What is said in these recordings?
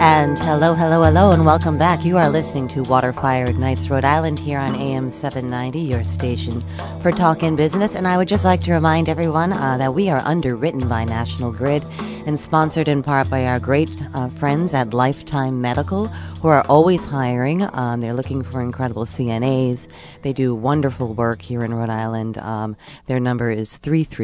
And hello, hello, hello, and welcome back. You are listening to Waterfire Ignites Rhode Island here on AM 790, your station for talk and business. And I would just like to remind everyone that we are underwritten by National Grid and sponsored in part by our great friends at Lifetime Medical, who are always hiring. They're looking for incredible CNAs. They do wonderful work here in Rhode Island. Their number is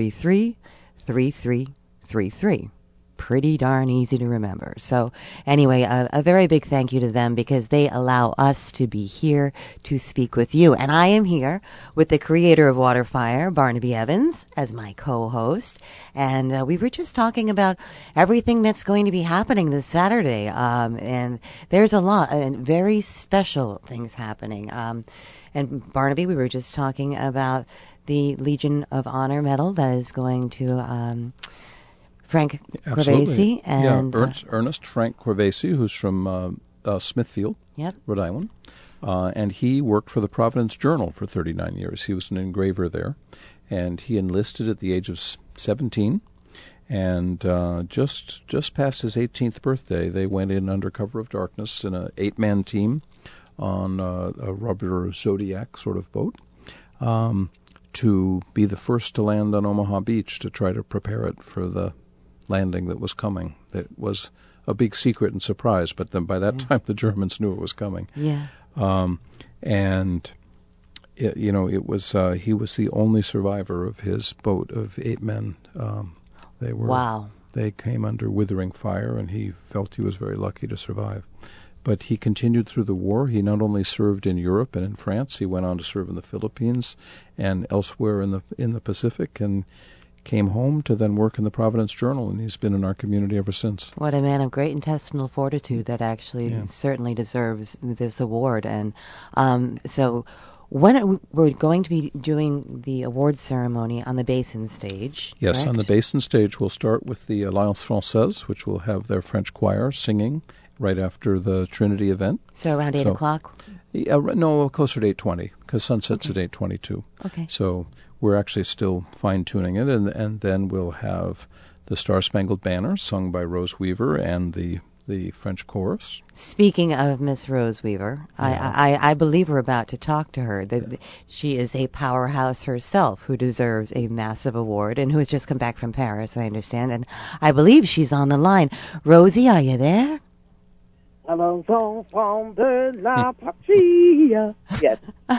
333-3333. Pretty darn easy to remember. So anyway, a very big thank you to them because they allow us to be here to speak with you. And I am here with the creator of Waterfire, Barnaby Evans, as my co-host. And we were just talking about everything that's going to be happening this Saturday. And there's a lot and very special things happening. And Barnaby, we were just talking about the Legion of Honor medal that is going to Frank Corvese and Ernest Frank Corvese, who's from Smithfield, Rhode Island, and he worked for the Providence Journal for 39 years. He was an engraver there, and he enlisted at the age of 17. And just past his 18th birthday, they went in under cover of darkness in an 8-man team on a rubber Zodiac sort of boat. To be the first to land on Omaha Beach to try to prepare it for the landing that was coming. It was a big secret and surprise, but then by that time the Germans knew it was coming. Yeah. And it was he was the only survivor of his boat of 8 men. They came under withering fire, and he felt he was very lucky to survive. But he continued through the war. He not only served in Europe and in France, he went on to serve in the Philippines and elsewhere in the Pacific, and came home to then work in the Providence Journal, and he's been in our community ever since. What a man of great intestinal fortitude that actually certainly deserves this award. And so when we're going to be doing the award ceremony on the Basin stage. Yes, correct? On the Basin stage we'll start with the Alliance Française, which will have their French choir singing right after the Trinity event. So around 8 o'clock? No, closer to 8:20, because sunset's at 8:22. Okay. So we're actually still fine-tuning it, and then we'll have the Star-Spangled Banner sung by Rose Weaver and the French chorus. Speaking of Miss Rose Weaver, I believe we're about to talk to her. She is a powerhouse herself who deserves a massive award and who has just come back from Paris, I understand, and I believe she's on the line. Rosie, are you there? Allons enfants de la patrie. Yes.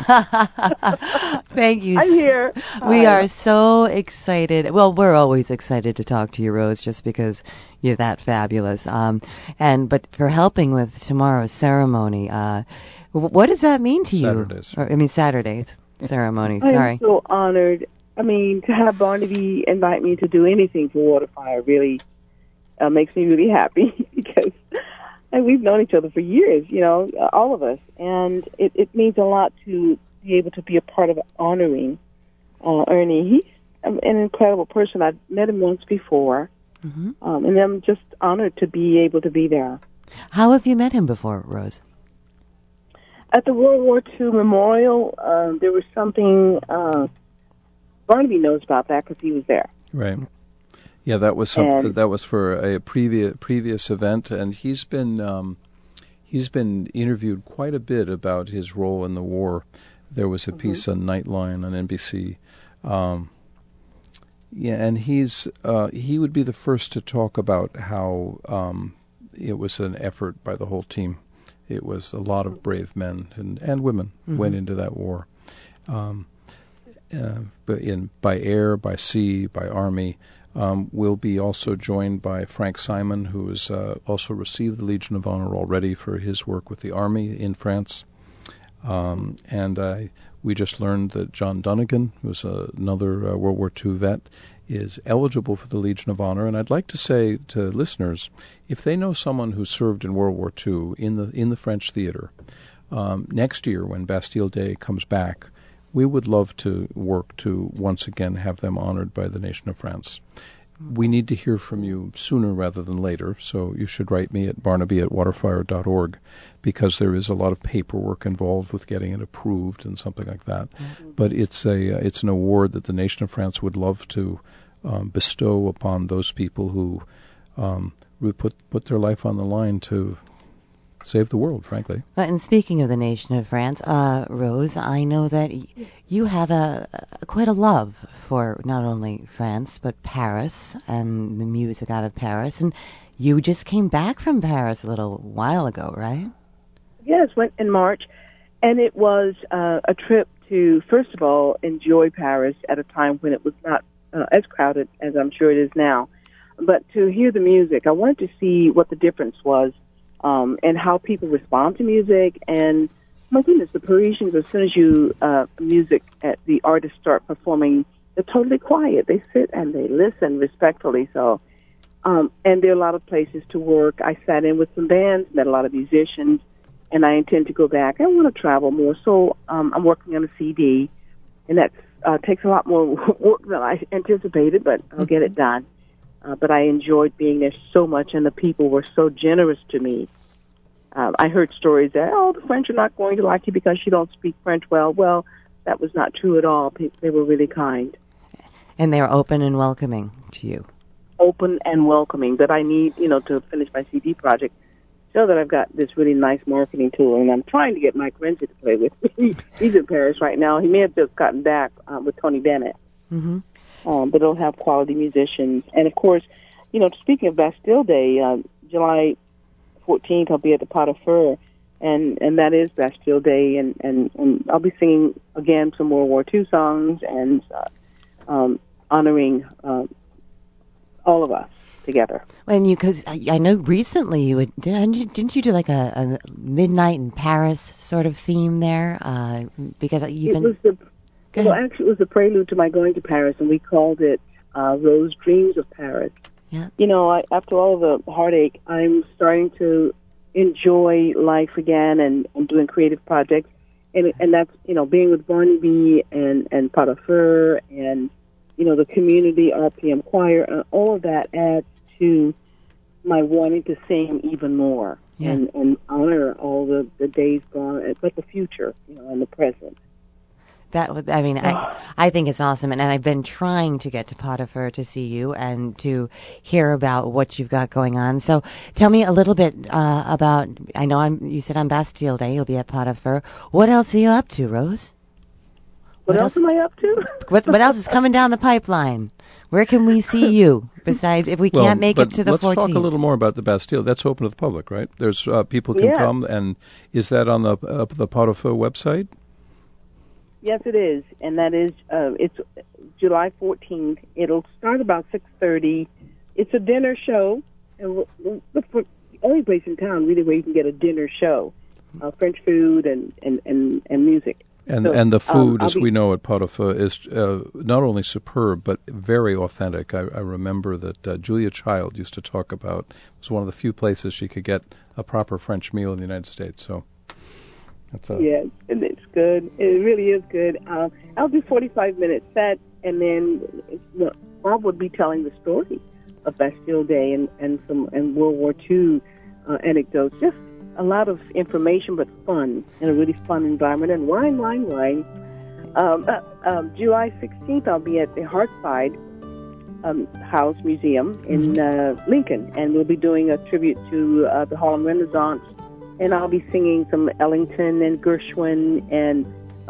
Thank you. I'm here. We are so excited. Well, we're always excited to talk to you, Rose, just because you're that fabulous. But for helping with tomorrow's ceremony, what does that mean to you? Saturday's ceremony. Sorry. I'm so honored. To have Barnaby invite me to do anything for Waterfire really makes me really happy because we've known each other for years, all of us. And it means a lot to be able to be a part of honoring Ernie. He's an incredible person. I've met him once before, and I'm just honored to be able to be there. How have you met him before, Rose? At the World War II Memorial, there was something, Barnaby knows about that because he was there. Right. Yeah, that was something. That was for a previous event, and he's been interviewed quite a bit about his role in the war. There was a piece on Nightline on NBC. And he would be the first to talk about how it was an effort by the whole team. It was a lot of brave men and women went into that war, by air, by sea, by army. We'll be also joined by Frank Simon, who has also received the Legion of Honor already for his work with the Army in France. We just learned that John Dunnigan, who's another World War II vet, is eligible for the Legion of Honor. And I'd like to say to listeners, if they know someone who served in World War II in the French theater, next year when Bastille Day comes back, we would love to work to once again have them honored by the nation of France. We need to hear from you sooner rather than later, so you should write me at barnaby@waterfire.org, because there is a lot of paperwork involved with getting it approved and something like that. But it's an award that the nation of France would love to bestow upon those people who put their life on the line to save the world, frankly. And speaking of the nation of France, Rose, I know that you have quite a love for not only France but Paris and the music out of Paris. And you just came back from Paris a little while ago, right? Yes, went in March, and it was a trip to, first of all, enjoy Paris at a time when it was not as crowded as I'm sure it is now, but to hear the music. I wanted to see what the difference was and how people respond to music. And my goodness, the Parisians, as soon as the artists start performing, they're totally quiet. They sit and they listen respectfully. So, and there are a lot of places to work. I sat in with some bands, met a lot of musicians, and I intend to go back. I want to travel more, so I'm working on a CD, and that takes a lot more work than I anticipated, but I'll get it done. But I enjoyed being there so much, and the people were so generous to me. I heard stories that, the French are not going to like you because you don't speak French well. Well, that was not true at all. They were really kind. And they were open and welcoming to you. Open and welcoming, but I need, to finish my CD project, so that I've got this really nice marketing tool, and I'm trying to get Mike Renzi to play with me. He's in Paris right now. He may have just gotten back with Tony Bennett. Mm-hmm. But it'll have quality musicians. And, of course, speaking of Bastille Day, July 14th I'll be at the Pot of Fur, and that is Bastille Day, and I'll be singing, again, some World War II songs and honoring all of us together. And because I know recently didn't you do like a midnight in Paris sort of theme there? Because actually it was the prelude to my going to Paris, and we called it Rose Dreams of Paris. Yeah. After all the heartache, I'm starting to enjoy life again and doing creative projects, and that's being with Barney B and Pot of Fur and the community RPM choir, all of that adds to my wanting to sing even more and honor all the days gone, but the future, and the present. I think it's awesome, and I've been trying to get to Pot of Fur to see you and to hear about what you've got going on. So tell me a little bit about, I know you said on Bastille Day you'll be at Pot of Fur. What else are you up to, Rose? What else am I up to? What else is coming down the pipeline? Where can we see you, besides if we can't make it to the 14th? Let's talk a little more about the Bastille. That's open to the public, right? There's people can come, and is that on the Pot of Fur website? Yes, it is, and that is it's July 14th. It'll start about 6:30. It's a dinner show, and the only place in town really where you can get a dinner show, French food and music. And the food, as we know at Pot of Fur, is not only superb but very authentic. I remember that Julia Child used to talk about it was one of the few places she could get a proper French meal in the United States. So. Yes, and it's good. It really is good. I'll do 45-minute set, and then Bob would be telling the story of Bastille Day and World War II anecdotes. Just a lot of information, but fun, in a really fun environment. And wine. July 16th, I'll be at the Hearthside House Museum in Lincoln, and we'll be doing a tribute to the Harlem Renaissance. And I'll be singing some Ellington and Gershwin and,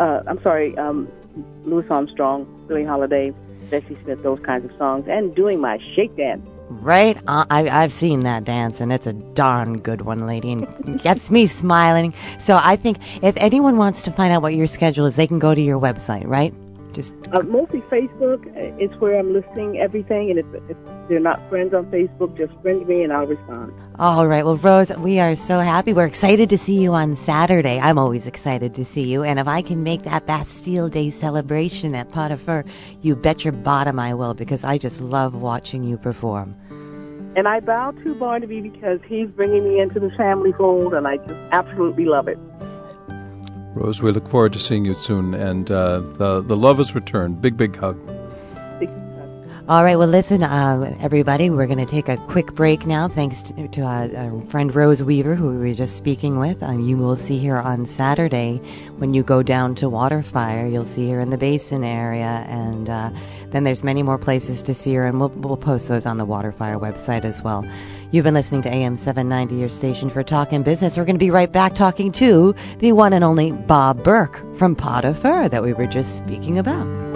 Louis Armstrong, Billie Holiday, Bessie Smith, those kinds of songs, and doing my shake dance. Right? I've seen that dance, and it's a darn good one, lady, and gets me smiling. So I think if anyone wants to find out what your schedule is, they can go to your website, right? Just mostly Facebook. It's where I'm listing everything, and if they're not friends on Facebook, just friend me and I'll respond. All right. Well, Rose, we are so happy. We're excited to see you on Saturday. I'm always excited to see you. And if I can make that Bastille Day celebration at Pot of Fur, you bet your bottom I will, because I just love watching you perform. And I bow to Barnaby because he's bringing me into the family fold, and I just absolutely love it. Rose, we look forward to seeing you soon, and the love has returned. Big hug. Big hug. All right, well, listen, everybody, we're going to take a quick break now, thanks to our friend Rose Weaver, who we were just speaking with. You will see her on Saturday when you go down to Waterfire. You'll see her in the Basin area, and then there's many more places to see her, and we'll post those on the Waterfire website as well. You've been listening to AM 790, your station for talking business. We're going to be right back talking to the one and only Bob Burke from Pot of Fur that we were just speaking about.